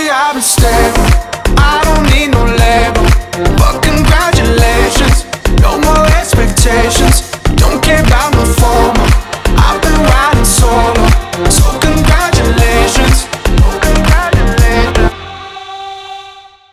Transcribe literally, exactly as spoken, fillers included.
I've been stable. I don't need no label, but congratulations. No more expectations. Don't care about